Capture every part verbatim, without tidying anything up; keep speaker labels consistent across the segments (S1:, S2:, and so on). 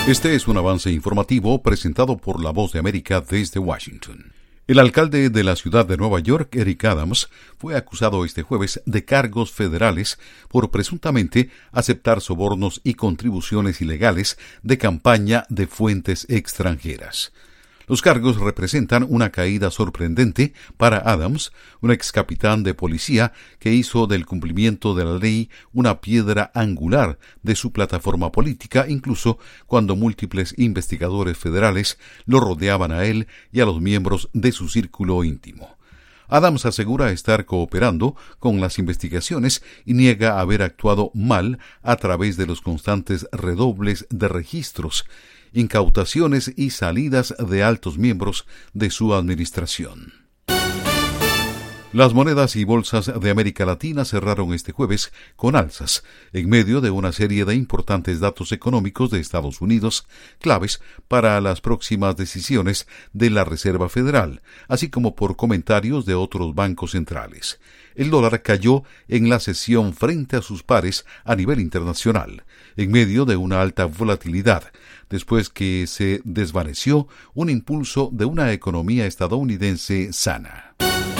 S1: Este es un avance informativo presentado por La Voz de América desde Washington. El alcalde de la ciudad de Nueva York, Eric Adams, fue acusado este jueves de cargos federales por presuntamente aceptar sobornos y contribuciones ilegales de campaña de fuentes extranjeras. Los cargos representan una caída sorprendente para Adams, un ex capitán de policía que hizo del cumplimiento de la ley una piedra angular de su plataforma política, incluso cuando múltiples investigadores federales lo rodeaban a él y a los miembros de su círculo íntimo. Adams asegura estar cooperando con las investigaciones y niega haber actuado mal a través de los constantes redobles de registros, incautaciones y salidas de altos miembros de su administración. Las monedas y bolsas de América Latina cerraron este jueves con alzas, en medio de una serie de importantes datos económicos de Estados Unidos, claves para las próximas decisiones de la Reserva Federal, así como por comentarios de otros bancos centrales. El dólar cayó en la sesión frente a sus pares a nivel internacional, en medio de una alta volatilidad, después que se desvaneció un impulso de una economía estadounidense sana.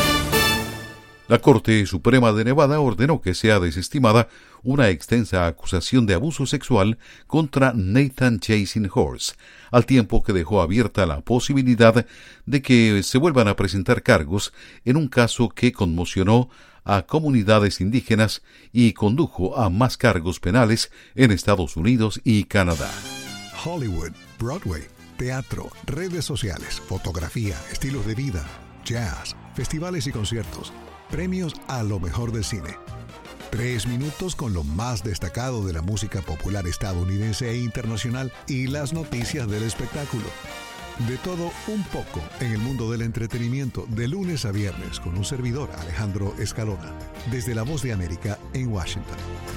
S1: La Corte Suprema de Nevada ordenó que sea desestimada una extensa acusación de abuso sexual contra Nathan Chasing Horse, al tiempo que dejó abierta la posibilidad de que se vuelvan a presentar cargos en un caso que conmocionó a comunidades indígenas y condujo a más cargos penales en Estados Unidos y Canadá.
S2: Hollywood, Broadway, teatro, redes sociales, fotografía, estilos de vida, jazz, festivales y conciertos. Premios a lo mejor del cine. Tres minutos con lo más destacado de la música popular estadounidense e internacional y las noticias del espectáculo. De todo un poco en el mundo del entretenimiento, de lunes a viernes, con un servidor, Alejandro Escalona, desde La Voz de América en Washington.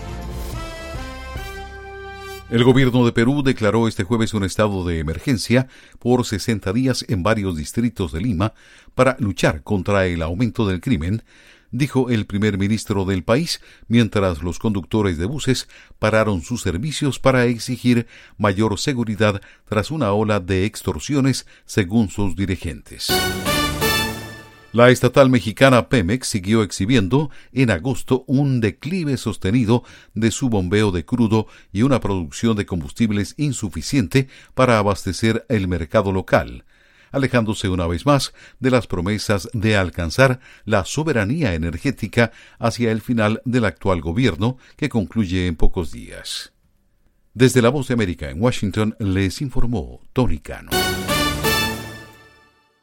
S1: El gobierno de Perú declaró este jueves un estado de emergencia por sesenta días en varios distritos de Lima para luchar contra el aumento del crimen, dijo el primer ministro del país, mientras los conductores de buses pararon sus servicios para exigir mayor seguridad tras una ola de extorsiones, según sus dirigentes. La estatal mexicana Pemex siguió exhibiendo en agosto un declive sostenido de su bombeo de crudo y una producción de combustibles insuficiente para abastecer el mercado local, alejándose una vez más de las promesas de alcanzar la soberanía energética hacia el final del actual gobierno, que concluye en pocos días. Desde La Voz de América en Washington les informó Tony Cano.